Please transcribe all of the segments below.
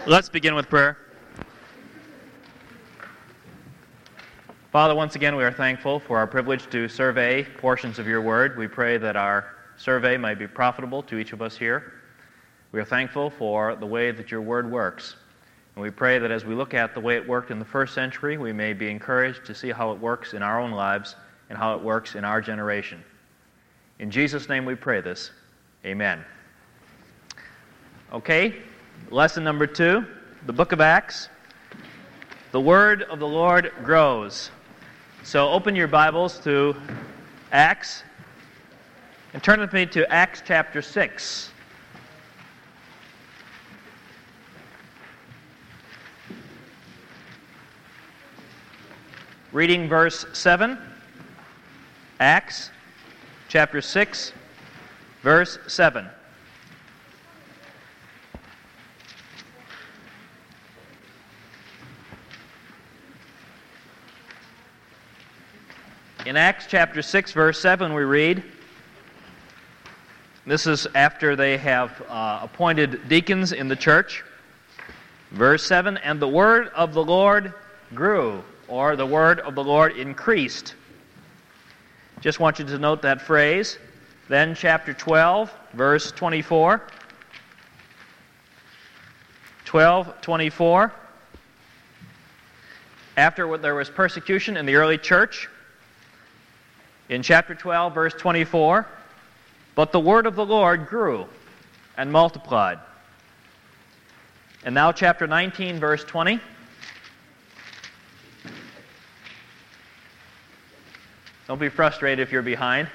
Let's begin with prayer. Father, once again, we are thankful for our privilege to survey portions of your word. We pray that our survey might be profitable to each of us here. We are thankful for the way that your word works. And we pray that as we look at the way it worked in the first century, we may be encouraged to see how it works in our own lives and how it works in our generation. In Jesus' name we pray this. Amen. Okay, lesson number 2, the book of Acts. The word of the Lord grows. So open your Bibles to Acts and turn with me to Acts chapter 6. Reading verse 7, Acts chapter 6, verse 7. In Acts chapter 6, verse 7, we read, this is after they have appointed deacons in the church. Verse 7, and the word of the Lord grew, or the word of the Lord increased. Just want you to note that phrase. Then chapter 12, verse 24. 12:24. After there was persecution in the early church, in chapter 12, verse 24, but the word of the Lord grew and multiplied. And now chapter 19, verse 20. Don't be frustrated if you're behind.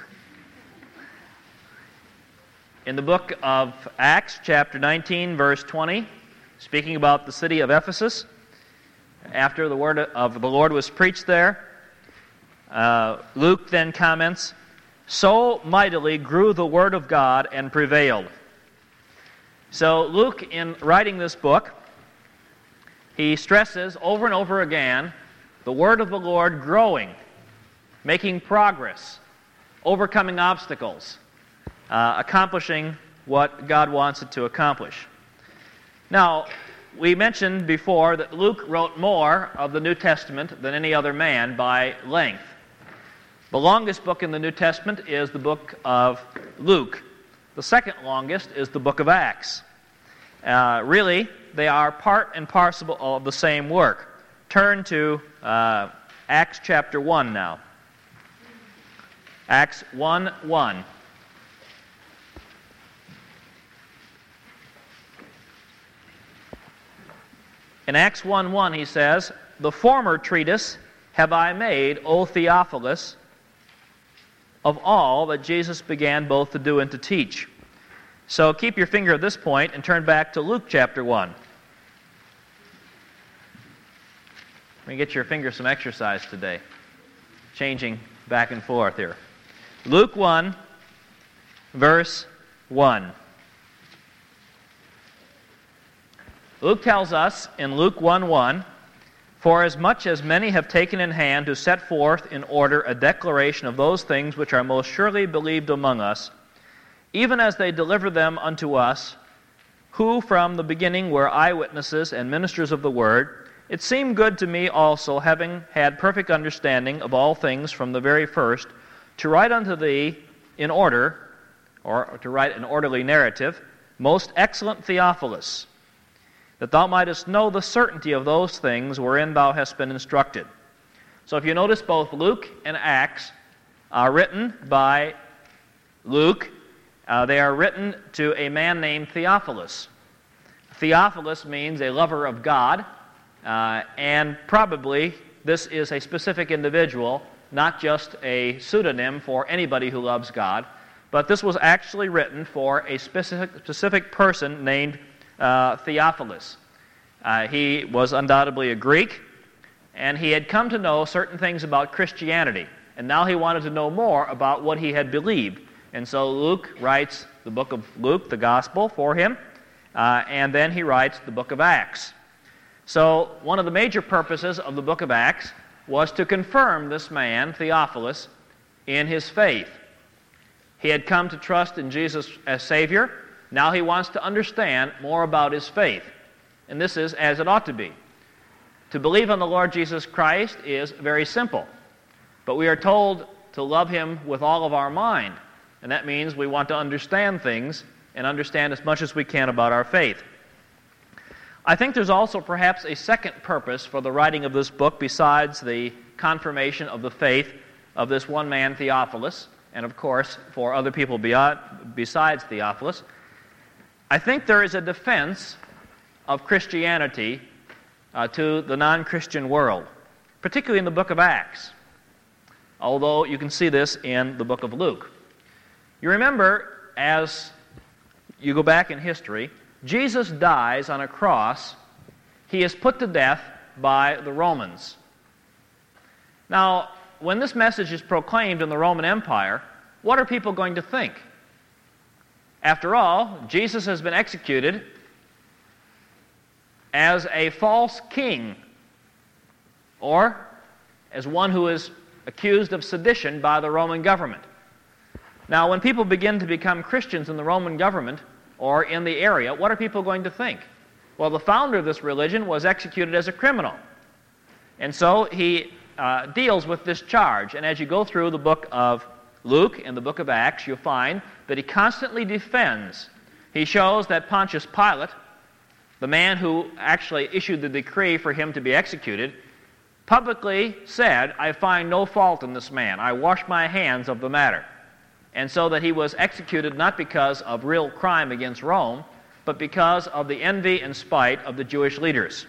In the book of Acts, chapter 19, verse 20, speaking about the city of Ephesus, after the word of the Lord was preached there, Luke then comments, so mightily grew the word of God and prevailed. So Luke, in writing this book, he stresses over and over again the word of the Lord growing, making progress, overcoming obstacles, accomplishing what God wants it to accomplish. Now, we mentioned before that Luke wrote more of the New Testament than any other man by length. The longest book in the New Testament is the book of Luke. The second longest is the book of Acts. Really, they are part and parcel of the same work. Turn to Acts chapter 1 now. Acts 1:1. In Acts 1:1 he says, the former treatise have I made, O Theophilus, of all that Jesus began both to do and to teach. So keep your finger at this point and turn back to Luke chapter 1. Let me get your finger some exercise today. Changing back and forth here. Luke 1, verse 1. Luke tells us in Luke 1:1, for as much as many have taken in hand to set forth in order a declaration of those things which are most surely believed among us, even as they deliver them unto us, who from the beginning were eyewitnesses and ministers of the word, it seemed good to me also, having had perfect understanding of all things from the very first, to write unto thee in order, or to write an orderly narrative, most excellent Theophilus, that thou mightest know the certainty of those things wherein thou hast been instructed. So if you notice, both Luke and Acts are written by Luke. They are written to a man named Theophilus. Theophilus means a lover of God, and probably this is a specific individual, not just a pseudonym for anybody who loves God, but this was actually written for a specific person named Theophilus. He was undoubtedly a Greek, and he had come to know certain things about Christianity, and now he wanted to know more about what he had believed. And so Luke writes the book of Luke, the Gospel, for him, and then he writes the book of Acts. So one of the major purposes of the book of Acts was to confirm this man, Theophilus, in his faith. He had come to trust in Jesus as Savior. Now he wants to understand more about his faith. And this is as it ought to be. To believe on the Lord Jesus Christ is very simple. But we are told to love Him with all of our mind. And that means we want to understand things and understand as much as we can about our faith. I think there's also perhaps a second purpose for the writing of this book besides the confirmation of the faith of this one man, Theophilus, and of course for other people besides Theophilus. I think there is a defense of Christianity to the non-Christian world, particularly in the book of Acts, although you can see this in the book of Luke. You remember, as you go back in history, Jesus dies on a cross. He is put to death by the Romans. Now, when this message is proclaimed in the Roman Empire, what are people going to think? After all, Jesus has been executed as a false king, or as one who is accused of sedition by the Roman government. Now, when people begin to become Christians in the Roman government or in the area, what are people going to think? Well, the founder of this religion was executed as a criminal. And so he deals with this charge. And as you go through the book of Luke and the book of Acts, you'll find that he constantly defends. He shows that Pontius Pilate, the man who actually issued the decree for him to be executed, publicly said, "I find no fault in this man. I wash my hands of the matter." And so that he was executed not because of real crime against Rome, but because of the envy and spite of the Jewish leaders.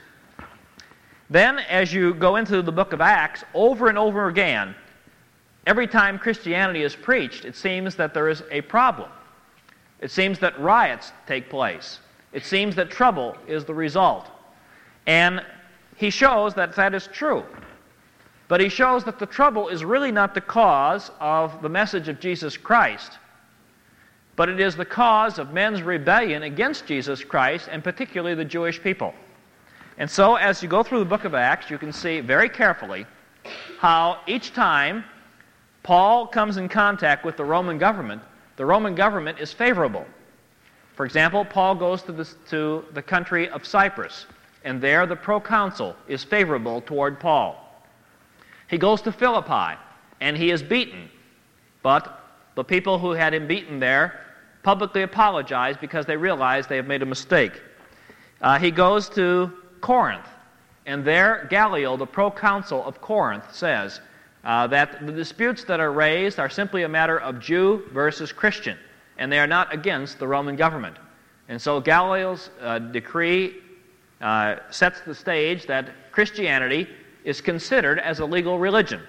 Then, as you go into the book of Acts, over and over again, every time Christianity is preached, it seems that there is a problem. It seems that riots take place. It seems that trouble is the result. And he shows that that is true. But he shows that the trouble is really not the cause of the message of Jesus Christ, but it is the cause of men's rebellion against Jesus Christ, and particularly the Jewish people. And so, as you go through the book of Acts, you can see very carefully how each time Paul comes in contact with the Roman government is favorable. For example, Paul goes to the country of Cyprus, and there the proconsul is favorable toward Paul. He goes to Philippi, and he is beaten. But the people who had him beaten there publicly apologize because they realize they have made a mistake. He goes to Corinth, and there Gallio, the proconsul of Corinth, says that the disputes that are raised are simply a matter of Jew versus Christian, and they are not against the Roman government. And so Gallio's decree sets the stage that Christianity is considered as a legal religion.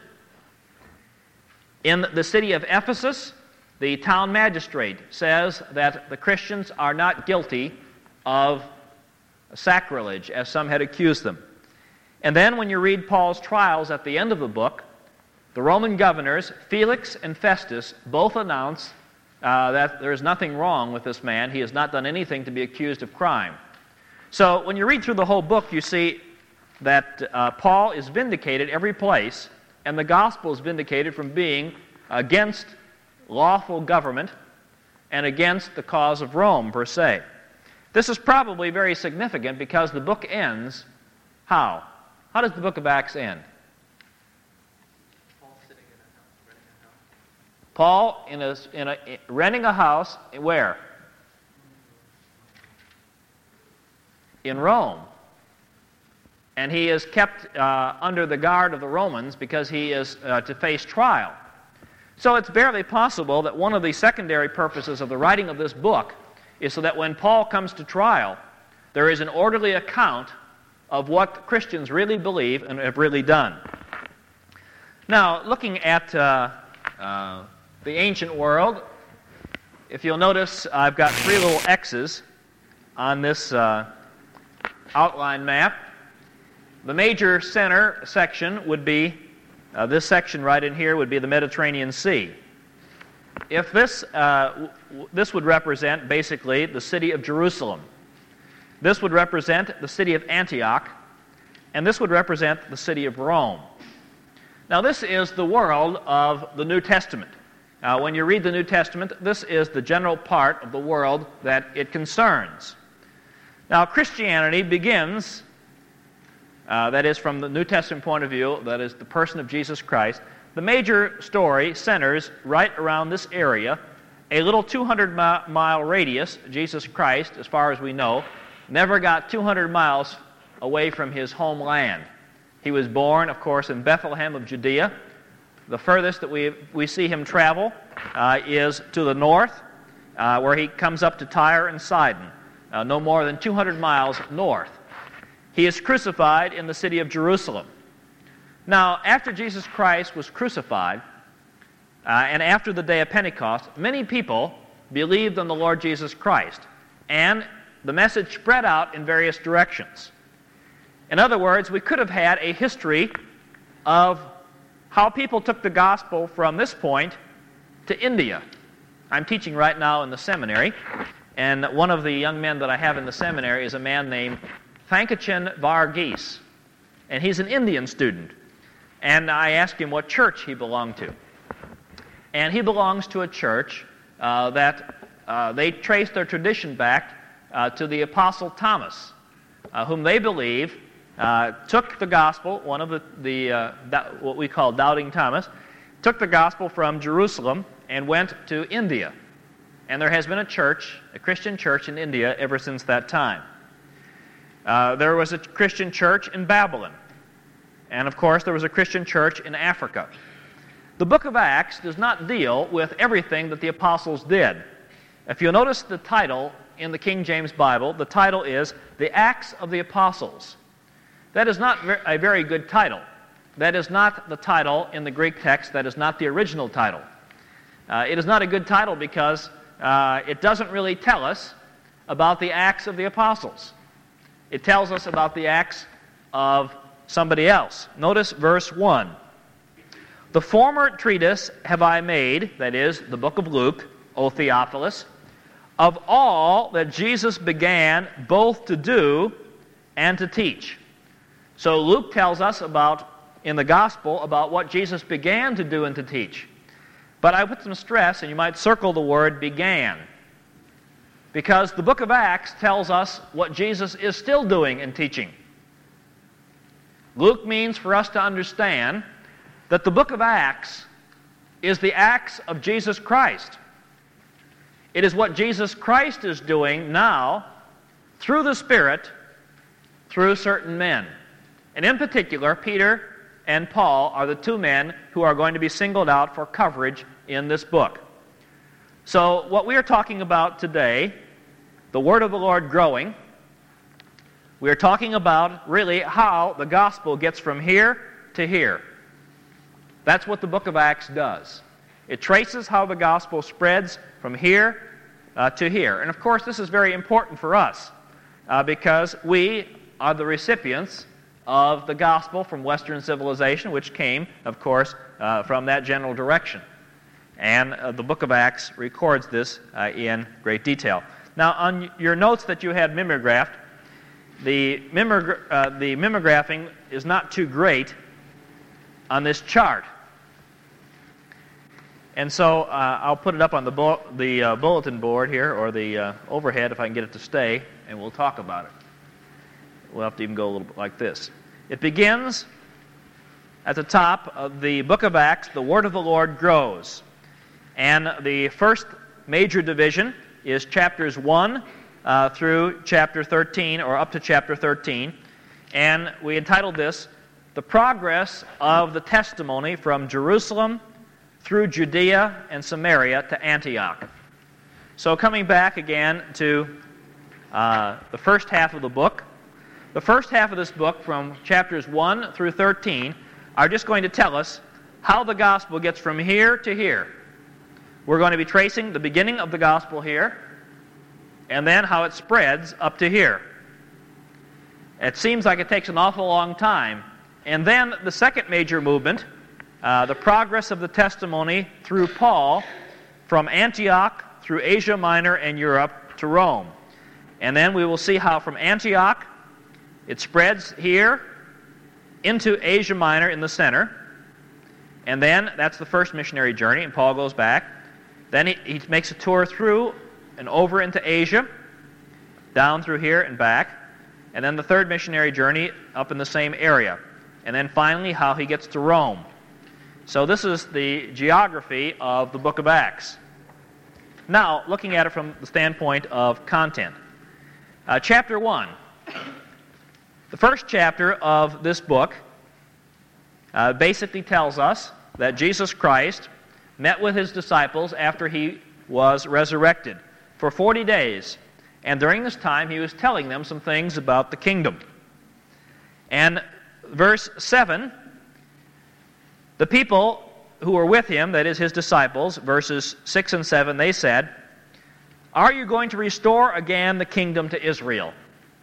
In the city of Ephesus, the town magistrate says that the Christians are not guilty of sacrilege, as some had accused them. And then when you read Paul's trials at the end of the book, the Roman governors, Felix and Festus, both announce that there is nothing wrong with this man. He has not done anything to be accused of crime. So when you read through the whole book, you see that Paul is vindicated every place, and the gospel is vindicated from being against lawful government and against the cause of Rome, per se. This is probably very significant because the book ends how? How does the book of Acts end? Paul sitting in a house, renting a house. Paul renting a house, where? In Rome. And he is kept under the guard of the Romans because he is to face trial. So it's barely possible that one of the secondary purposes of the writing of this book is so that when Paul comes to trial, there is an orderly account of what Christians really believe and have really done. Now, looking at the ancient world, if you'll notice, I've got 3 little X's on this outline map. The major center section would be, this section right in here would be the Mediterranean Sea. If this would represent basically the city of Jerusalem. This would represent the city of Antioch, and this would represent the city of Rome. Now this is the world of the New Testament. When you read the New Testament, this is the general part of the world that it concerns. Now, Christianity begins, that is from the New Testament point of view, that is the person of Jesus Christ. The major story centers right around this area, a little 200-mile radius. Jesus Christ, as far as we know, never got 200 miles away from his homeland. He was born, of course, in Bethlehem of Judea. The furthest that we see him travel is to the north, where he comes up to Tyre and Sidon, no more than 200 miles north. He is crucified in the city of Jerusalem. Now, after Jesus Christ was crucified, and after the day of Pentecost, many people believed on the Lord Jesus Christ, and the message spread out in various directions. In other words, we could have had a history of how people took the gospel from this point to India. I'm teaching right now in the seminary, and one of the young men that I have in the seminary is a man named Thankachan Varghese, and he's an Indian student. And I asked him what church he belonged to. And he belongs to a church that they trace their tradition back to the Apostle Thomas, whom they believe took the gospel, one of what we call Doubting Thomas, took the gospel from Jerusalem and went to India. And there has been a church, a Christian church in India ever since that time. There was a Christian church in Babylon. And of course, there was a Christian church in Africa. The book of Acts does not deal with everything that the apostles did. If you'll notice the title in the King James Bible, the title is The Acts of the Apostles. That is not a very good title. That is not the title in the Greek text. That is not the original title. It is not a good title because it doesn't really tell us about the Acts of the Apostles. It tells us about the Acts of somebody else. Notice verse 1. The former treatise have I made, that is, the book of Luke, O Theophilus, of all that Jesus began both to do and to teach. So Luke tells us in the gospel about what Jesus began to do and to teach. But I put some stress, and you might circle the word began, because the book of Acts tells us what Jesus is still doing and teaching. Luke means for us to understand that the book of Acts is the acts of Jesus Christ. It is what Jesus Christ is doing now through the Spirit, through certain men. And in particular, Peter and Paul are the two men who are going to be singled out for coverage in this book. So what we are talking about today, the Word of the Lord growing, we are talking about really how the gospel gets from here to here. That's what the book of Acts does. It traces how the gospel spreads from here to here. And of course, this is very important for us because we are the recipients of the gospel from Western civilization, which came, of course, from that general direction. And the book of Acts records this in great detail. Now, on your notes that you had mimeographed, the mimeographing is not too great on this chart. And so I'll put it up on the bulletin board here, or the overhead if I can get it to stay, and we'll talk about it. We'll have to even go a little bit like this. It begins at the top of the book of Acts, the word of the Lord grows. And the first major division is chapters 1 through chapter 13, or up to chapter 13. And we entitled this, The Progress of the Testimony from Jerusalem through Judea and Samaria to Antioch. So coming back again to the first half of the book. The first half of this book, from chapters 1 through 13, are just going to tell us how the gospel gets from here to here. We're going to be tracing the beginning of the gospel here, and then how it spreads up to here. It seems like it takes an awful long time. And then the second major movement, the progress of the testimony through Paul from Antioch through Asia Minor and Europe to Rome. And then we will see how from Antioch it spreads here into Asia Minor in the center. And then that's the first missionary journey, and Paul goes back. Then he makes a tour through and over into Asia. down through here and back, and then the third missionary journey up in the same area, and then finally how he gets to Rome. So this is the geography of the book of Acts. Now, looking at it from the standpoint of content. Chapter 1. The first chapter of this book basically tells us that Jesus Christ met with his disciples after he was resurrected for 40 days. And during this time, he was telling them some things about the kingdom. And verse 7, the people who were with him, that is his disciples, verses 6 and 7, they said, "Are you going to restore again the kingdom to Israel?"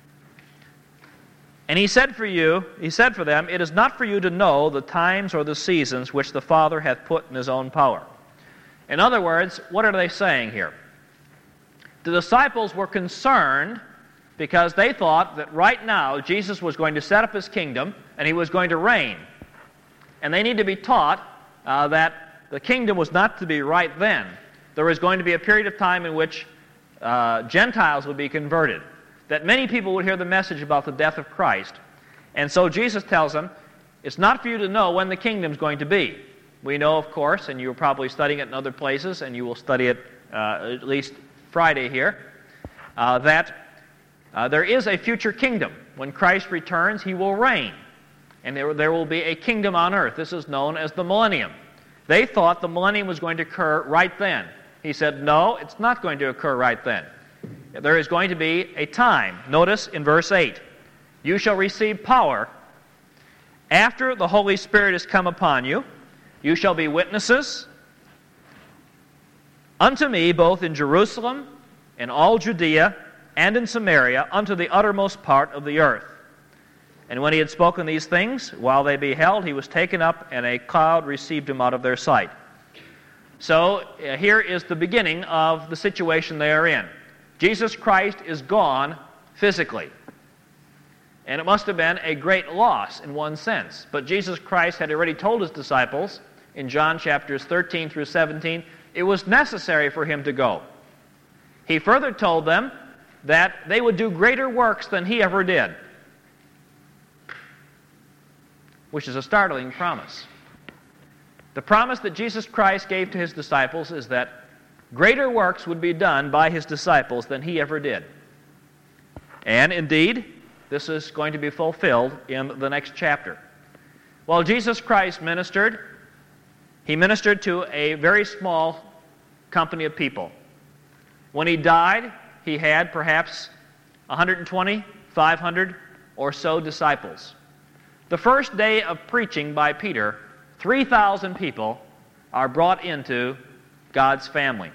And he said for them, "It is not for you to know the times or the seasons which the Father hath put in his own power." In other words, what are they saying here? The disciples were concerned because they thought that right now Jesus was going to set up his kingdom and he was going to reign. And they need to be taught that the kingdom was not to be right then. There was going to be a period of time in which Gentiles would be converted, that many people would hear the message about the death of Christ. And so Jesus tells them, it's not for you to know when the kingdom is going to be. We know, of course, and you're probably studying it in other places, and you will study it at least Friday here, that there is a future kingdom. When Christ returns, he will reign. And there will be a kingdom on earth. This is known as the millennium. They thought the millennium was going to occur right then. He said, no, it's not going to occur right then. There is going to be a time. Notice in verse 8, "You shall receive power after the Holy Spirit is come upon you. You shall be witnesses unto me both in Jerusalem, in all Judea, and in Samaria, unto the uttermost part of the earth." And when he had spoken these things, while they beheld, he was taken up, and a cloud received him out of their sight. So here is the beginning of the situation they are in. Jesus Christ is gone physically. And it must have been a great loss in one sense. But Jesus Christ had already told his disciples in John chapters 13 through 17, it was necessary for him to go. He further told them that they would do greater works than he ever did, which is a startling promise. The promise that Jesus Christ gave to his disciples is that greater works would be done by his disciples than he ever did. And indeed, this is going to be fulfilled in the next chapter. While Jesus Christ ministered, he ministered to a very small company of people. When he died, he had perhaps 120, 500 or so disciples. The first day of preaching by Peter, 3,000 people are brought into God's family.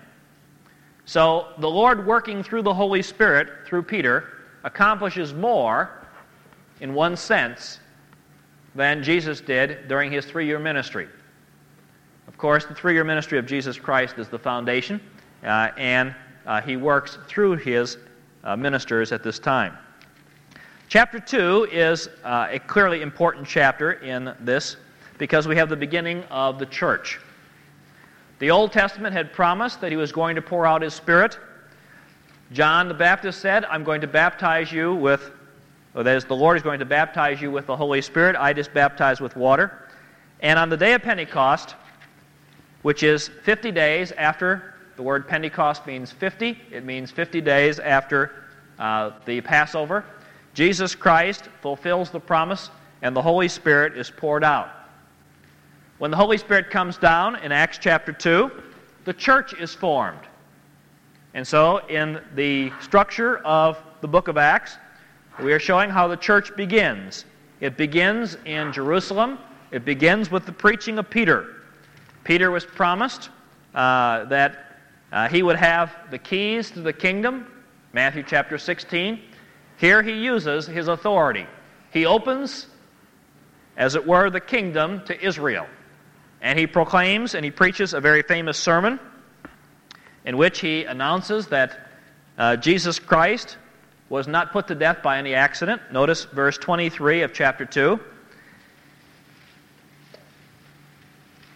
So the Lord, working through the Holy Spirit, through Peter, accomplishes more, in one sense, than Jesus did during his 3-year ministry. Of course, the 3-year ministry of Jesus Christ is the foundation, and he works through his ministers at this time. Chapter 2 is a clearly important chapter in this because we have the beginning of the church. The Old Testament had promised that he was going to pour out his Spirit. John the Baptist said, I'm going to baptize you with, or that is, the Lord is going to baptize you with the Holy Spirit. I just baptize with water. And on the day of Pentecost, which is 50 days after, the word Pentecost means 50. It means 50 days after the Passover. Jesus Christ fulfills the promise, and the Holy Spirit is poured out. When the Holy Spirit comes down in Acts chapter 2, the church is formed. And so in the structure of the book of Acts, we are showing how the church begins. It begins in Jerusalem. It begins with the preaching of Peter. Peter was promised that he would have the keys to the kingdom, Matthew chapter 16. Here he uses his authority. He opens, as it were, the kingdom to Israel. And he proclaims and he preaches a very famous sermon in which he announces that Jesus Christ was not put to death by any accident. Notice verse 23 of chapter 2.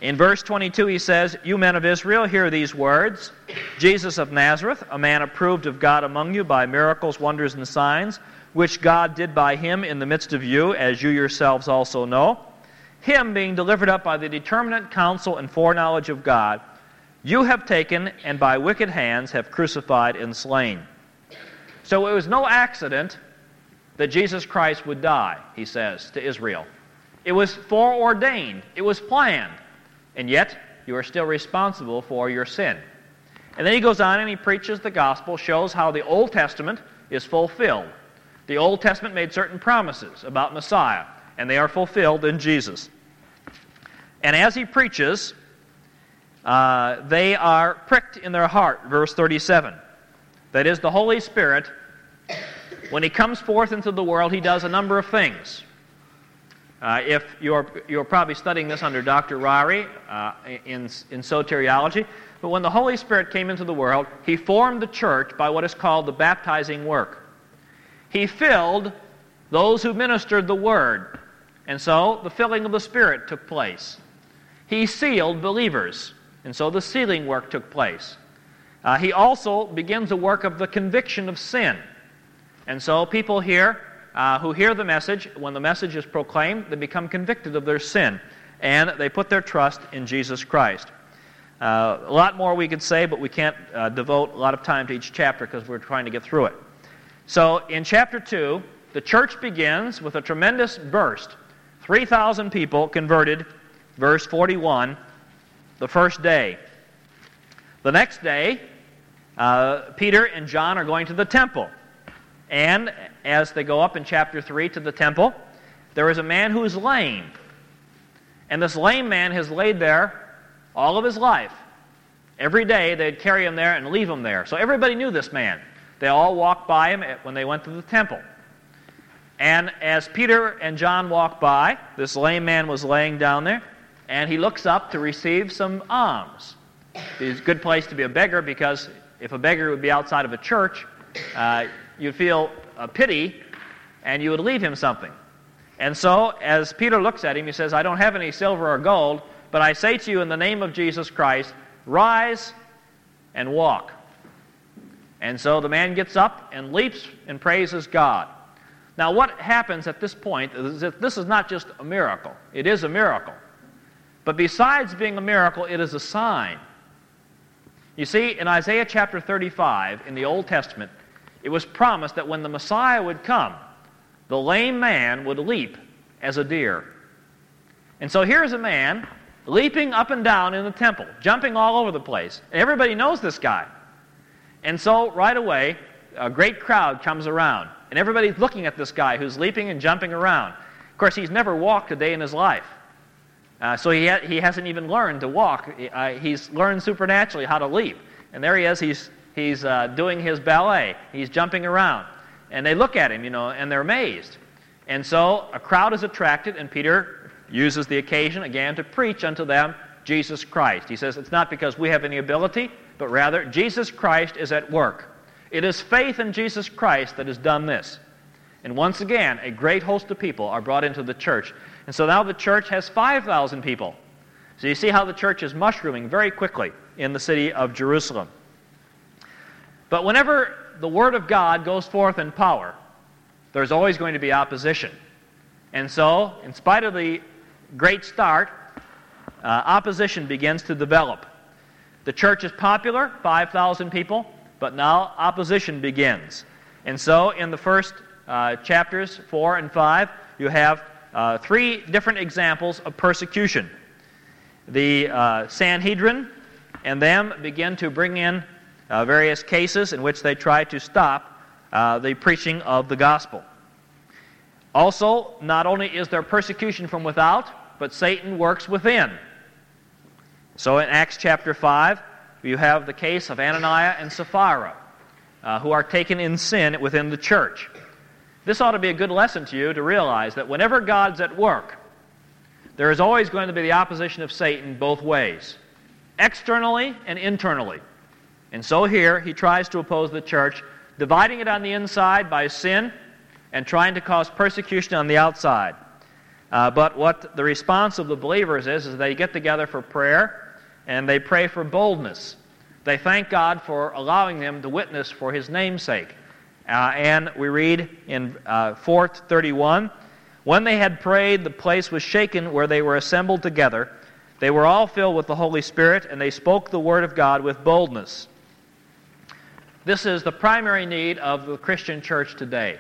In verse 22 he says, "You men of Israel, hear these words. Jesus of Nazareth, a man approved of God among you by miracles, wonders, and signs, which God did by him in the midst of you, as you yourselves also know. Him being delivered up by the determinate counsel and foreknowledge of God, you have taken and by wicked hands have crucified and slain." So it was no accident that Jesus Christ would die, he says to Israel. It was foreordained. It was planned. And yet, you are still responsible for your sin. And then he goes on and he preaches the gospel, shows how the Old Testament is fulfilled. The Old Testament made certain promises about Messiah, and they are fulfilled in Jesus. And as he preaches, they are pricked in their heart, verse 37. That is, the Holy Spirit, when he comes forth into the world, he does a number of things. If you're probably studying this under Dr. Ryrie in soteriology, but when the Holy Spirit came into the world, he formed the church by what is called the baptizing work. He filled those who ministered the Word, and so the filling of the Spirit took place. He sealed believers, and so the sealing work took place. He also begins a work of the conviction of sin. And so people here who hear the message, when the message is proclaimed, they become convicted of their sin, and they put their trust in Jesus Christ. A lot more we could say, but we can't devote a lot of time to each chapter because we're trying to get through it. So in chapter 2, the church begins with a tremendous burst. 3,000 people converted, verse 41, the first day. The next day, Peter and John are going to the temple. And as they go up in chapter 3 to the temple, there is a man who is lame. And this lame man has laid there all of his life. Every day they'd carry him there and leave him there. So everybody knew this man. They all walked by him when they went to the temple. And as Peter and John walked by, this lame man was laying down there, and he looks up to receive some alms. It's a good place to be a beggar, because if a beggar would be outside of a church, you'd feel a pity, and you would leave him something. And so, as Peter looks at him, he says, "I don't have any silver or gold, but I say to you in the name of Jesus Christ, rise and walk." And so the man gets up and leaps and praises God. Now what happens at this point is that this is not just a miracle. It is a miracle. But besides being a miracle, it is a sign. You see, in Isaiah chapter 35, in the Old Testament, it was promised that when the Messiah would come, the lame man would leap as a deer. And so here's a man leaping up and down in the temple, jumping all over the place. Everybody knows this guy. And so right away, a great crowd comes around, and everybody's looking at this guy who's leaping and jumping around. Of course, he's never walked a day in his life. So he hasn't even learned to walk. He's learned supernaturally how to leap. And there he is. He's doing his ballet. He's jumping around. And they look at him, and they're amazed. And so a crowd is attracted, and Peter uses the occasion again to preach unto them Jesus Christ. He says it's not because we have any ability, but rather Jesus Christ is at work. It is faith in Jesus Christ that has done this. And once again, a great host of people are brought into the church. And so now the church has 5,000 people. So you see how the church is mushrooming very quickly in the city of Jerusalem. But whenever the Word of God goes forth in power, there's always going to be opposition. And so, in spite of the great start, opposition begins to develop. The church is popular, 5,000 people, but now opposition begins. And so, in the first chapters 4 and 5, you have 3 different examples of persecution. The Sanhedrin and them begin to bring in various cases in which they try to stop the preaching of the gospel. Also, not only is there persecution from without, but Satan works within. So in Acts chapter 5, you have the case of Ananias and Sapphira, who are taken in sin within the church. This ought to be a good lesson to you to realize that whenever God's at work, there is always going to be the opposition of Satan both ways, externally and internally. And so here, he tries to oppose the church, dividing it on the inside by sin and trying to cause persecution on the outside. But what the response of the believers is they get together for prayer, and they pray for boldness. They thank God for allowing them to witness for His name's sake. And we read in 4:31, when they had prayed, the place was shaken where they were assembled together. They were all filled with the Holy Spirit, and they spoke the word of God with boldness. This is the primary need of the Christian church today.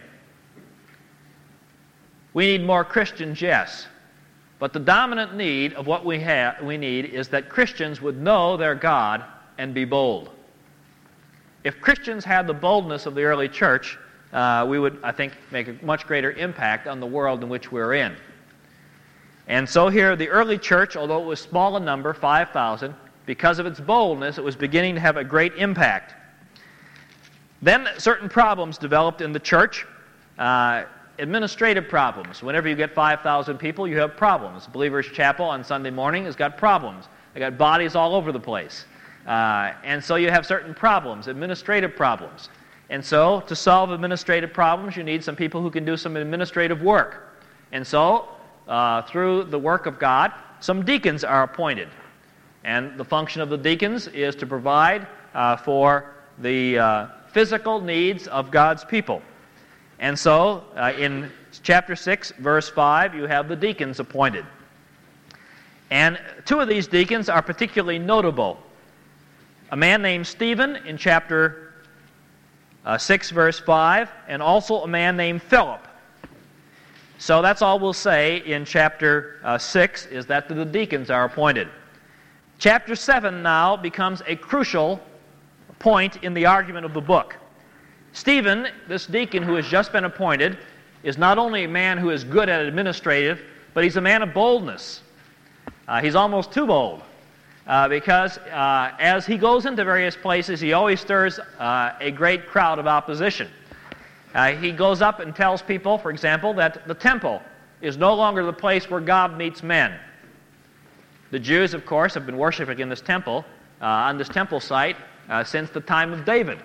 We need more Christians, yes. But the dominant need of what we need is that Christians would know their God and be bold. If Christians had the boldness of the early church, we would, I think, make a much greater impact on the world in which we're in. And so here, the early church, although it was small in number, 5,000, because of its boldness, it was beginning to have a great impact. Then certain problems developed in the church, administrative problems. Whenever you get 5,000 people, you have problems. Believer's Chapel on Sunday morning has got problems. They got bodies all over the place. And so you have certain problems, administrative problems. And so to solve administrative problems, you need some people who can do some administrative work. And so through the work of God, some deacons are appointed. And the function of the deacons is to provide for the physical needs of God's people. And so in chapter 6, verse 5, you have the deacons appointed. And two of these deacons are particularly notable. A man named Stephen in chapter 6, verse 5, and also a man named Philip. So that's all we'll say in chapter 6, is that the deacons are appointed. Chapter 7 now becomes a crucial point in the argument of the book. Stephen, this deacon who has just been appointed, is not only a man who is good at administrative, but he's a man of boldness. He's almost too bold, because as he goes into various places, he always stirs a great crowd of opposition. He goes up and tells people, for example, that the temple is no longer the place where God meets men. The Jews, of course, have been worshiping in this temple, on this temple site, since the time of David,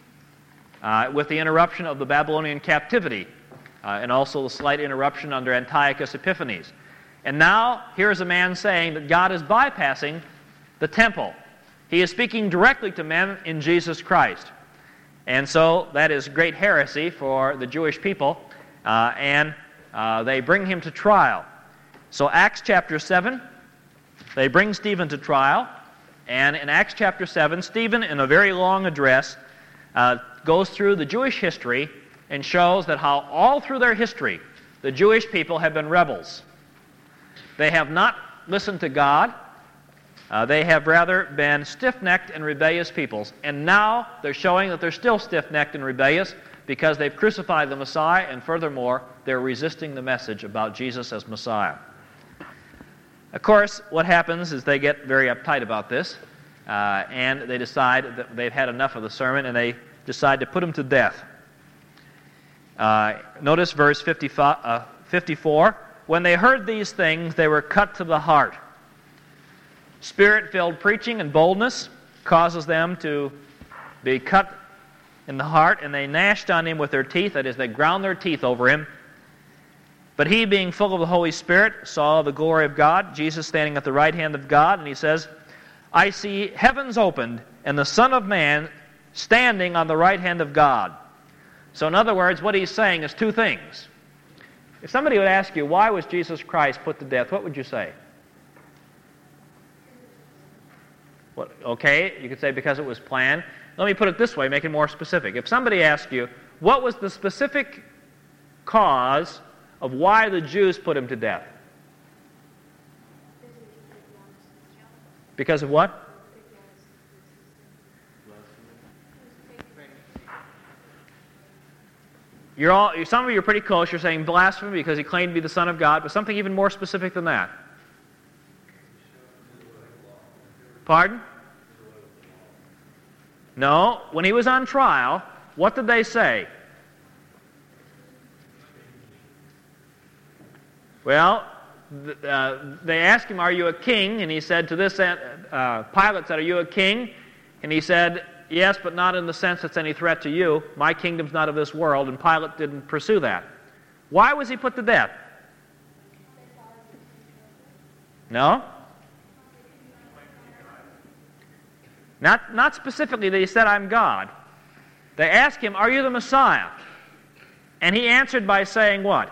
with the interruption of the Babylonian captivity, and also the slight interruption under Antiochus Epiphanes. And now, here's a man saying that God is bypassing the temple. He is speaking directly to men in Jesus Christ. And so that is great heresy for the Jewish people, and they bring him to trial. So Acts chapter 7, they bring Stephen to trial, and in Acts chapter 7, Stephen, in a very long address, goes through the Jewish history and shows that how all through their history, the Jewish people have been rebels. They have not listened to God. They have rather been stiff-necked and rebellious peoples. And now they're showing that they're still stiff-necked and rebellious because they've crucified the Messiah, and furthermore, they're resisting the message about Jesus as Messiah. Of course, what happens is they get very uptight about this, and they decide that they've had enough of the sermon, and they decide to put him to death. Notice verse 54. When they heard these things, they were cut to the heart. Spirit-filled preaching and boldness causes them to be cut in the heart, and they gnashed on him with their teeth, that is, they ground their teeth over him. But he, being full of the Holy Spirit, saw the glory of God, Jesus standing at the right hand of God, and he says, I see heavens opened, and the Son of Man standing on the right hand of God. So in other words, what he's saying is two things. If somebody would ask you, why was Jesus Christ put to death, what would you say? Okay, you could say because it was planned. Let me put it this way, make it more specific. If somebody asked you, what was the specific cause of why the Jews put him to death? Because of what? Some of you are pretty close. You're saying blasphemy because he claimed to be the Son of God, but something even more specific than that. Pardon? No. When he was on trial, what did they say? Well, they asked him, are you a king? And he said to this, Pilate said, are you a king? And he said, yes, but not in the sense that's any threat to you. My kingdom's not of this world, and Pilate didn't pursue that. Why was he put to death? No? Not specifically that he said, I'm God. They asked him, are you the Messiah? And he answered by saying what?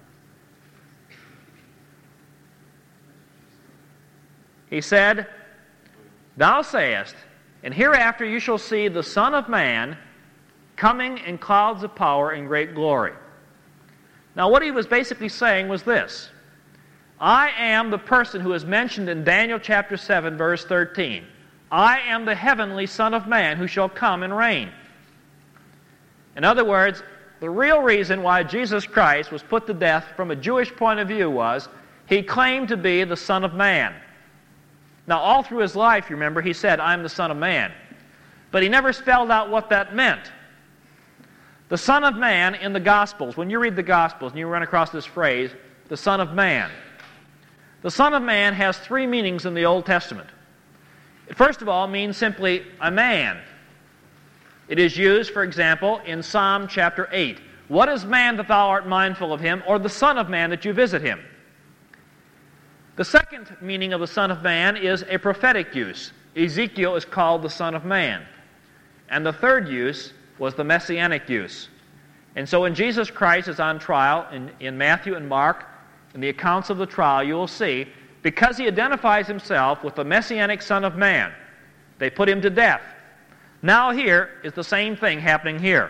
He said, thou sayest, and hereafter you shall see the Son of Man coming in clouds of power and great glory. Now what he was basically saying was this: I am the person who is mentioned in Daniel chapter 7, verse 13. I am the heavenly Son of Man who shall come and reign. In other words, the real reason why Jesus Christ was put to death from a Jewish point of view was he claimed to be the Son of Man. Now, all through his life, you remember, he said, I'm the Son of Man. But he never spelled out what that meant. The Son of Man in the Gospels, when you read the Gospels and you run across this phrase, the Son of Man. The Son of Man has three meanings in the Old Testament. It first of all means simply a man. It is used, for example, in Psalm chapter 8. What is man that thou art mindful of him, or the Son of Man that you visit him? The second meaning of the Son of Man is a prophetic use. Ezekiel is called the Son of Man. And the third use was the messianic use. And so when Jesus Christ is on trial in Matthew and Mark, in the accounts of the trial, you will see, because he identifies himself with the messianic Son of Man, they put him to death. Now here is the same thing happening here.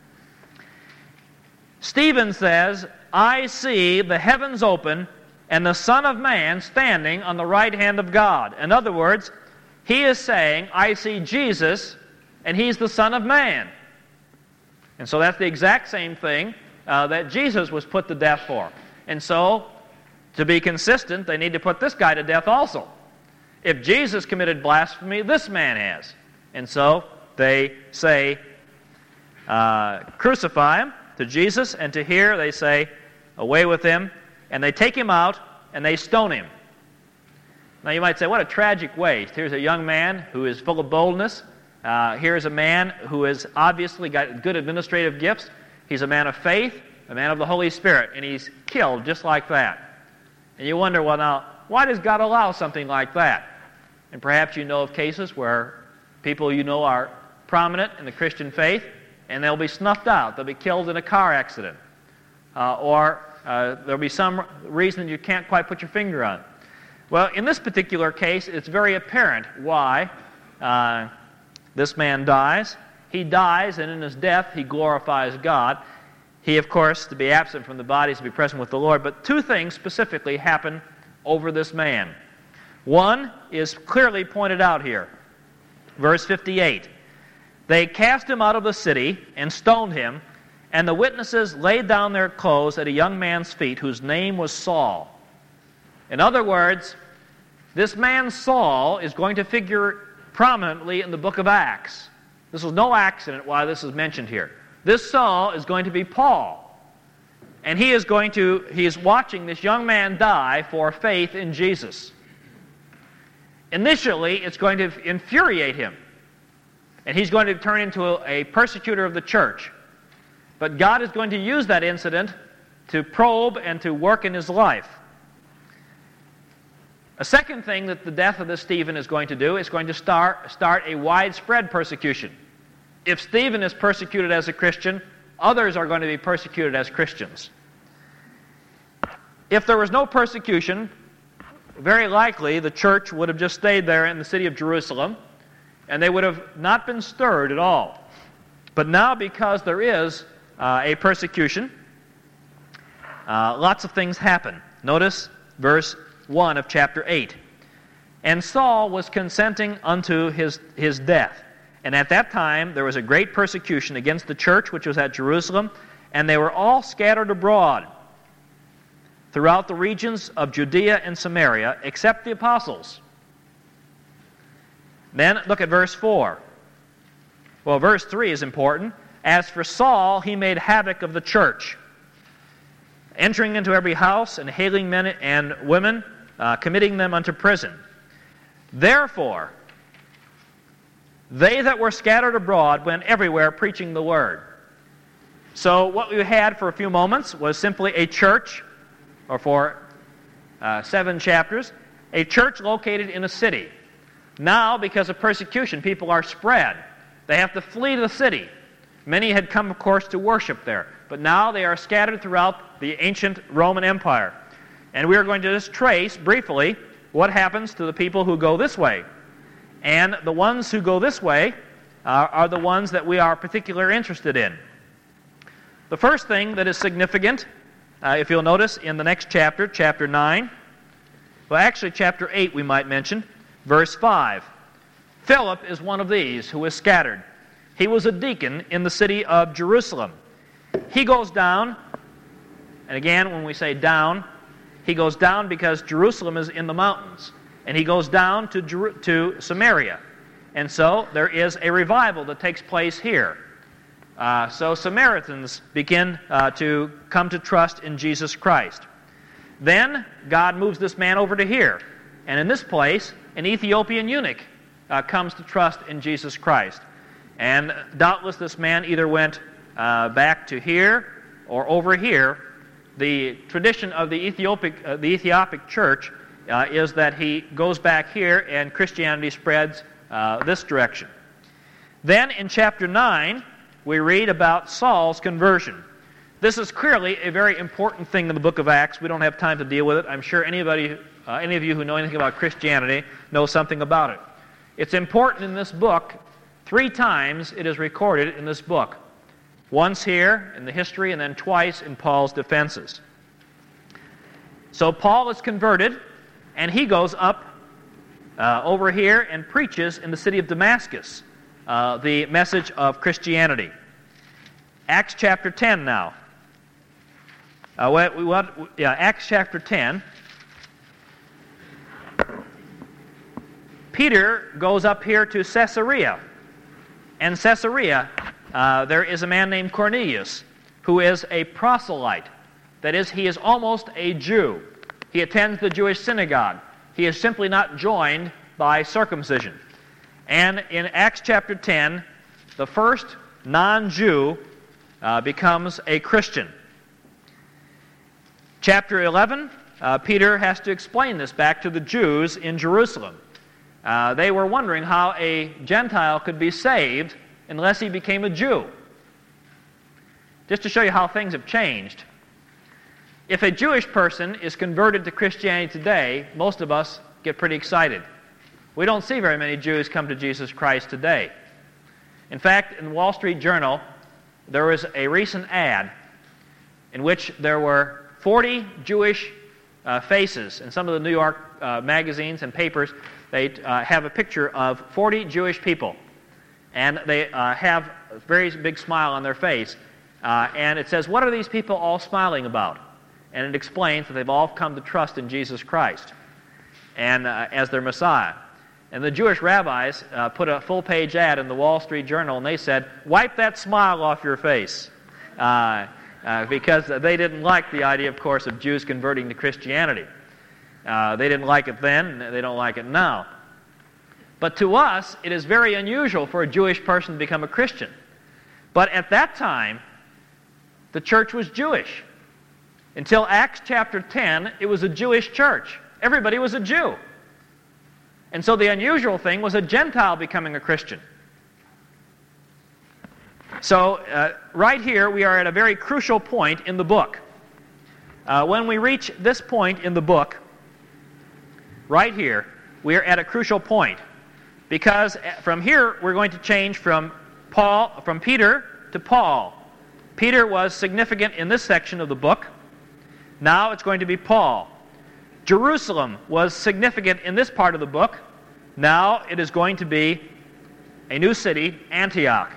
Stephen says, I see the heavens open and the Son of Man standing on the right hand of God. In other words, he is saying, I see Jesus, and he's the Son of Man. And so that's the exact same thing that Jesus was put to death for. And so, to be consistent, they need to put this guy to death also. If Jesus committed blasphemy, this man has. And so, they say, crucify him to Jesus, and to here they say, away with him. And they take him out, and they stone him. Now you might say, what a tragic waste. Here's a young man who is full of boldness. Here's a man who has obviously got good administrative gifts. He's a man of faith, a man of the Holy Spirit, and he's killed just like that. And you wonder, well now, why does God allow something like that? And perhaps you know of cases where people you know are prominent in the Christian faith, and they'll be snuffed out. They'll be killed in a car accident. Or there'll be some reason you can't quite put your finger on. Well, in this particular case, it's very apparent why this man dies. He dies, and in his death, he glorifies God. He, of course, to be absent from the body is to be present with the Lord. But two things specifically happen over this man. One is clearly pointed out here. Verse 58. They cast him out of the city and stoned him, and the witnesses laid down their clothes at a young man's feet, whose name was Saul. In other words, this man Saul is going to figure prominently in the book of Acts. This was no accident why this is mentioned here. This Saul is going to be Paul. And he is watching this young man die for faith in Jesus. Initially, it's going to infuriate him. And he's going to turn into a persecutor of the church. But God is going to use that incident to probe and to work in his life. A second thing that the death of this Stephen is going to do is going to start a widespread persecution. If Stephen is persecuted as a Christian, others are going to be persecuted as Christians. If there was no persecution, very likely the church would have just stayed there in the city of Jerusalem, and they would have not been stirred at all. But now, because there is a persecution, lots of things happen. Notice verse 1 of chapter 8. And Saul was consenting unto his death. And at that time there was a great persecution against the church which was at Jerusalem, and they were all scattered abroad throughout the regions of Judea and Samaria, except the apostles. Then look at verse 4. Well, verse 3 is important. As for Saul, he made havoc of the church, entering into every house and hailing men and women, committing them unto prison. Therefore, they that were scattered abroad went everywhere preaching the word. So what we had for a few moments was simply a church, or for 7 chapters, a church located in a city. Now, because of persecution, people are spread. They have to flee to the city. Many had come, of course, to worship there, but now they are scattered throughout the ancient Roman Empire. And we are going to just trace, briefly, what happens to the people who go this way. And the ones who go this way are the ones that we are particularly interested in. The first thing that is significant, if you'll notice in the next chapter, chapter 9, well, actually chapter 8 we might mention, verse 5. Philip is one of these who was scattered. He was a deacon in the city of Jerusalem. He goes down, and again, when we say down, he goes down because Jerusalem is in the mountains, and he goes down to Samaria. And so there is a revival that takes place here. So Samaritans begin to come to trust in Jesus Christ. Then God moves this man over to here. And in this place, an Ethiopian eunuch comes to trust in Jesus Christ. And doubtless this man either went back to here or over here. The tradition of the Ethiopic church is that he goes back here and Christianity spreads this direction. Then in chapter 9, we read about Saul's conversion. This is clearly a very important thing in the book of Acts. We don't have time to deal with it. I'm sure any of you who know anything about Christianity know something about it. It's important in this book. 3 times it is recorded in this book. Once here in the history and then twice in Paul's defenses. So Paul is converted and he goes up over here and preaches in the city of Damascus the message of Christianity. Acts chapter 10 now. Acts chapter 10. Peter goes up here to Caesarea. And Caesarea, there is a man named Cornelius who is a proselyte. That is, he is almost a Jew. He attends the Jewish synagogue. He is simply not joined by circumcision. And in Acts chapter 10, the first non-Jew becomes a Christian. Chapter 11, Peter has to explain this back to the Jews in Jerusalem. They were wondering how a Gentile could be saved unless he became a Jew. Just to show you how things have changed. If a Jewish person is converted to Christianity today, most of us get pretty excited. We don't see very many Jews come to Jesus Christ today. In fact, in the Wall Street Journal, there was a recent ad in which there were 40 Jewish faces. In some of the New York magazines and papers, they have a picture of 40 Jewish people. And they have a very big smile on their face. And it says, what are these people all smiling about? And it explains that they've all come to trust in Jesus Christ and as their Messiah. And the Jewish rabbis put a full-page ad in the Wall Street Journal, and they said, wipe that smile off your face. Because they didn't like the idea, of course, of Jews converting to Christianity. They didn't like it then, and they don't like it now. But to us, it is very unusual for a Jewish person to become a Christian. But at that time, the church was Jewish. Until Acts chapter 10, it was a Jewish church. Everybody was a Jew. And so the unusual thing was a Gentile becoming a Christian. So right here, we are at a very crucial point in the book. When we reach this point in the book, right here, we are at a crucial point. Because from here, we're going to change from Peter to Paul. Peter was significant in this section of the book. Now it's going to be Paul. Jerusalem was significant in this part of the book. Now it is going to be a new city, Antioch.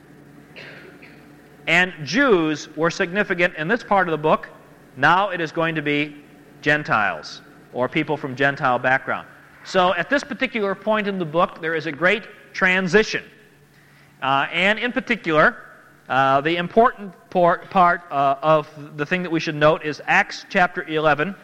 And Jews were significant in this part of the book. Now it is going to be Gentiles, or people from Gentile background. So at this particular point in the book, there is a great transition. And in particular, the important part of the thing that we should note is Acts chapter 11,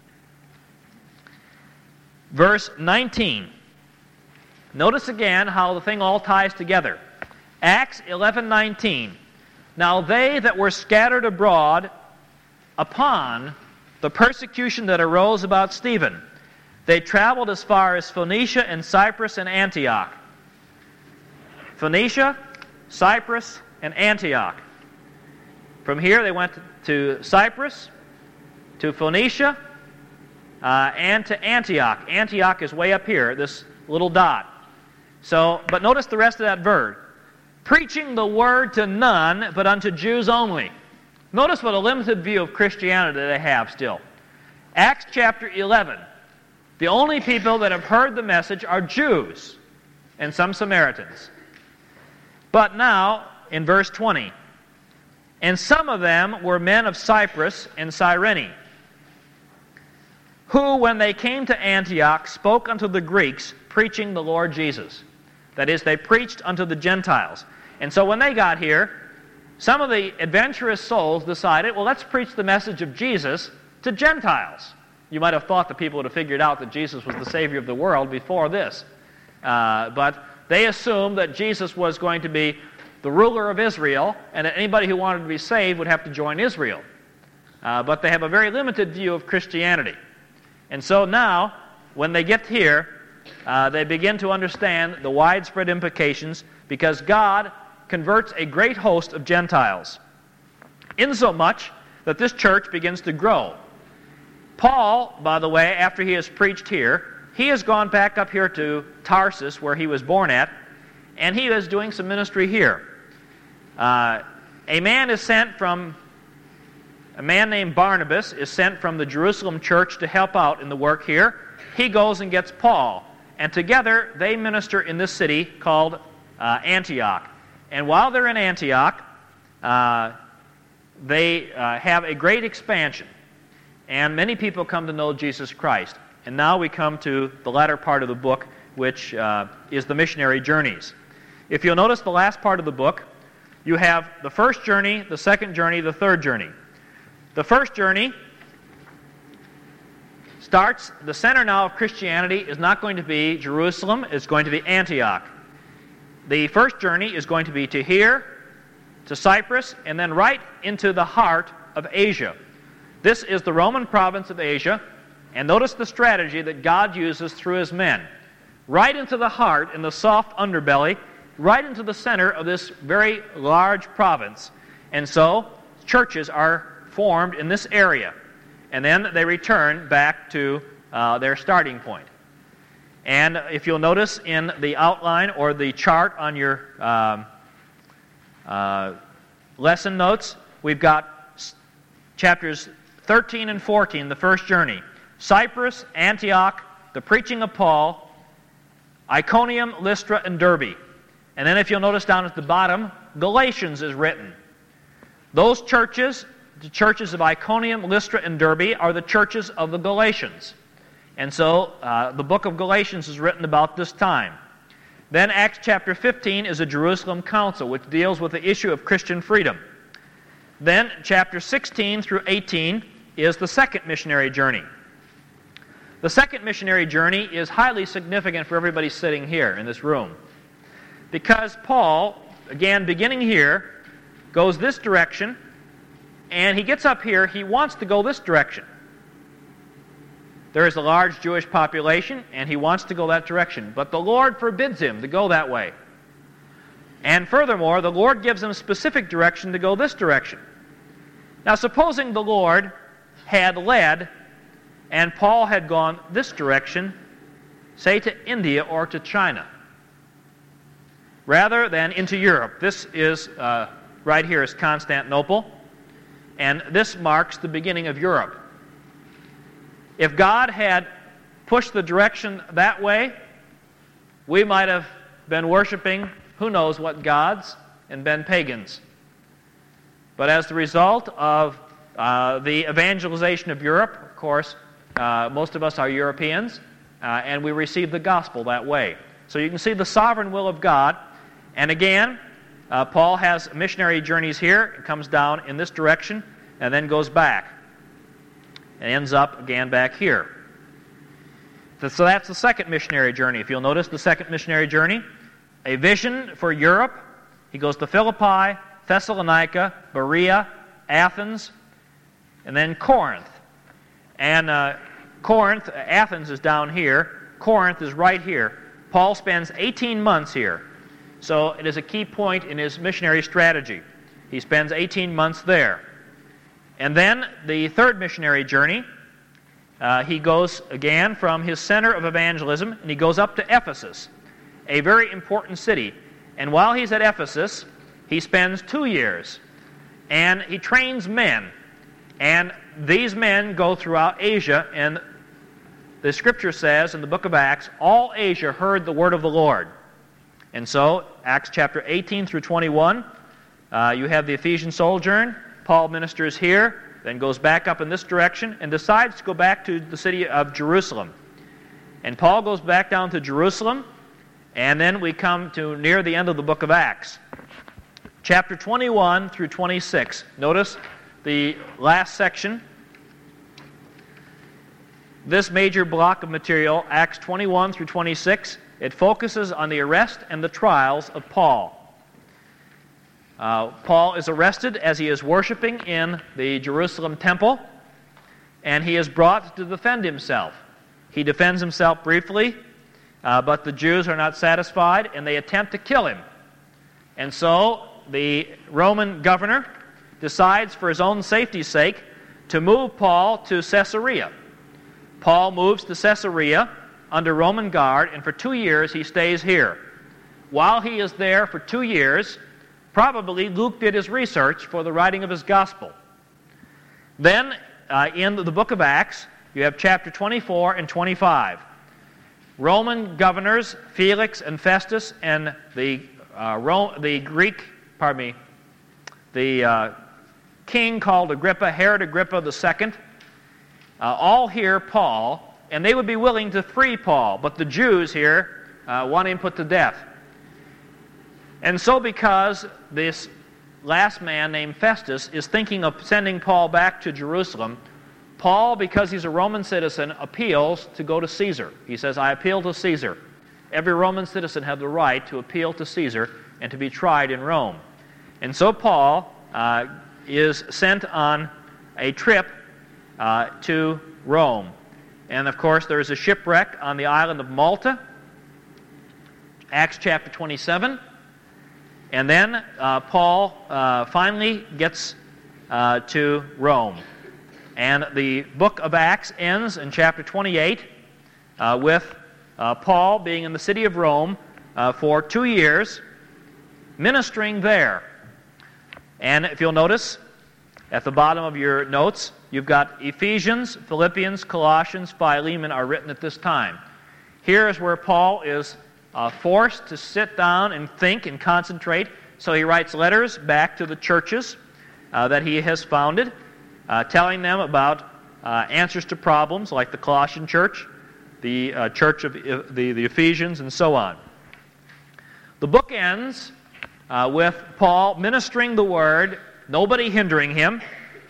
verse 19. Notice again how the thing all ties together. Acts 11:19. Now they that were scattered abroad upon the persecution that arose about Stephen They traveled as far as Phoenicia and Cyprus and Antioch. Phoenicia, Cyprus, and Antioch. From here they went to Cyprus, to Phoenicia, and to Antioch. Antioch is way up here, this little dot. So, but notice the rest of that verb. Preaching the word to none, but unto Jews only. Notice what a limited view of Christianity they have still. Acts chapter 11. The only people that have heard the message are Jews and some Samaritans. But now, in verse 20, and some of them were men of Cyprus and Cyrene, who, when they came to Antioch, spoke unto the Greeks, preaching the Lord Jesus. That is, they preached unto the Gentiles. And so when they got here, some of the adventurous souls decided, well, let's preach the message of Jesus to Gentiles. You might have thought the people would have figured out that Jesus was the Savior of the world before this. But they assumed that Jesus was going to be the ruler of Israel, and that anybody who wanted to be saved would have to join Israel. But they have a very limited view of Christianity. And so now, when they get here, they begin to understand the widespread implications, because God converts a great host of Gentiles, insomuch that this church begins to grow. Paul, by the way, after he has preached here, he has gone back up here to Tarsus, where he was born at, and he is doing some ministry here. A man named Barnabas is sent from the Jerusalem church to help out in the work here. He goes and gets Paul, and together they minister in this city called Antioch. And while they're in Antioch, they have a great expansion, and many people come to know Jesus Christ. And now we come to the latter part of the book, which is the missionary journeys. If you'll notice the last part of the book, you have the first journey, the second journey, the third journey. The first journey starts, the center now of Christianity is not going to be Jerusalem, it's going to be Antioch. The first journey is going to be to here, to Cyprus, and then right into the heart of Asia. This is the Roman province of Asia, and notice the strategy that God uses through His men. Right into the heart, in the soft underbelly, right into the center of this very large province. And so, churches are formed in this area, and then they return back to their starting point. And if you'll notice in the outline or the chart on your lesson notes, we've got chapters 13 and 14, the first journey. Cyprus, Antioch, the preaching of Paul, Iconium, Lystra, and Derbe. And then if you'll notice down at the bottom, Galatians is written. Those churches, the churches of Iconium, Lystra, and Derbe, are the churches of the Galatians. And so the book of Galatians is written about this time. Then Acts chapter 15 is a Jerusalem council, which deals with the issue of Christian freedom. Then chapter 16 through 18 is the second missionary journey. The second missionary journey is highly significant for everybody sitting here in this room, because Paul, again beginning here, goes this direction, and he gets up here, he wants to go this direction. There is a large Jewish population, and he wants to go that direction, but the Lord forbids him to go that way. And furthermore, the Lord gives him specific direction to go this direction. Now, supposing the Lord had led, and Paul had gone this direction, say to India or to China, rather than into Europe. This is, right here is Constantinople, and this marks the beginning of Europe. If God had pushed the direction that way, we might have been worshiping who knows what gods and been pagans. But as the result of the evangelization of Europe, of course, most of us are Europeans, and we receive the gospel that way. So you can see the sovereign will of God. And again, Paul has missionary journeys here. It comes down in this direction and then goes back. It ends up again back here. So that's the second missionary journey. If you'll notice the second missionary journey, a vision for Europe. He goes to Philippi, Thessalonica, Berea, Athens, and then Corinth. And Corinth, Athens is down here. Corinth is right here. Paul spends 18 months here. So it is a key point in his missionary strategy. He spends 18 months there. And then the third missionary journey, he goes again from his center of evangelism, and he goes up to Ephesus, a very important city. And while he's at Ephesus, he spends 2 years, and he trains men. And these men go throughout Asia, and the Scripture says in the book of Acts, all Asia heard the word of the Lord. And so, Acts chapter 18 through 21, you have the Ephesian sojourn. Paul ministers here, then goes back up in this direction, and decides to go back to the city of Jerusalem. And Paul goes back down to Jerusalem, and then we come to near the end of the book of Acts. Chapter 21 through 26. Notice the last section. This major block of material, Acts 21 through 26, it focuses on the arrest and the trials of Paul. Paul is arrested as he is worshiping in the Jerusalem temple, and he is brought to defend himself. He defends himself briefly, but the Jews are not satisfied, and they attempt to kill him. And so the Roman governor decides, for his own safety's sake, to move Paul to Caesarea. Paul moves to Caesarea under Roman guard, and for 2 years he stays here. While he is there for 2 years, probably Luke did his research for the writing of his gospel. Then, in the book of Acts, you have chapter 24 and 25. Roman governors, Felix and Festus, and the king called Agrippa, Herod Agrippa II, all hear Paul, and they would be willing to free Paul, but the Jews here want him put to death. And so because this last man named Festus is thinking of sending Paul back to Jerusalem, Paul, because he's a Roman citizen, appeals to go to Caesar. He says, I appeal to Caesar. Every Roman citizen had the right to appeal to Caesar and to be tried in Rome. And so Paul is sent on a trip to Rome. And of course, there is a shipwreck on the island of Malta, Acts chapter 27. And then Paul finally gets to Rome. And the book of Acts ends in chapter 28 with Paul being in the city of Rome for 2 years, ministering there. And if you'll notice, at the bottom of your notes, you've got Ephesians, Philippians, Colossians, Philemon are written at this time. Here is where Paul is forced to sit down and think and concentrate. So he writes letters back to the churches that he has founded, telling them about answers to problems like the Colossian church, the church of the Ephesians, and so on. The book ends with Paul ministering the word, nobody hindering him,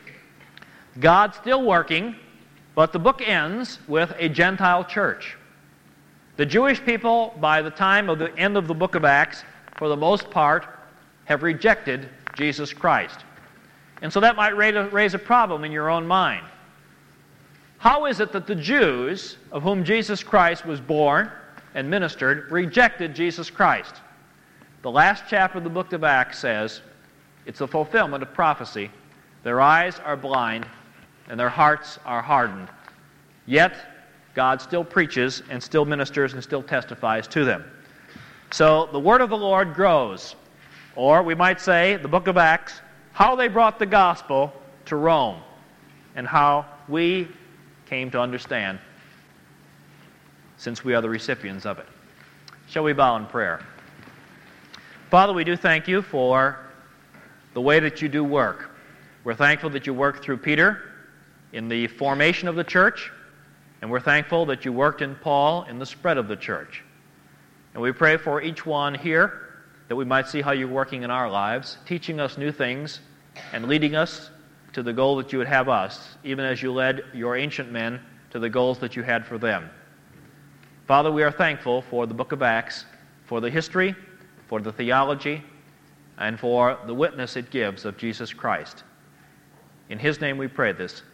God still working, but the book ends with a Gentile church. The Jewish people, by the time of the end of the book of Acts, for the most part, have rejected Jesus Christ. And so that might raise a problem in your own mind. How is it that the Jews, of whom Jesus Christ was born and ministered, rejected Jesus Christ? The last chapter of the book of Acts says, it's a fulfillment of prophecy. Their eyes are blind, and their hearts are hardened. Yet, God still preaches and still ministers and still testifies to them. So, the word of the Lord grows. Or, we might say, the book of Acts, how they brought the gospel to Rome, and how we came to understand, since we are the recipients of it. Shall we bow in prayer? Father, we do thank you for the way that you do work. We're thankful that you worked through Peter in the formation of the church, and we're thankful that you worked in Paul in the spread of the church. And we pray for each one here that we might see how you're working in our lives, teaching us new things and leading us to the goal that you would have us, even as you led your ancient men to the goals that you had for them. Father, we are thankful for the book of Acts, for the history, for the theology, and for the witness it gives of Jesus Christ. In his name we pray this.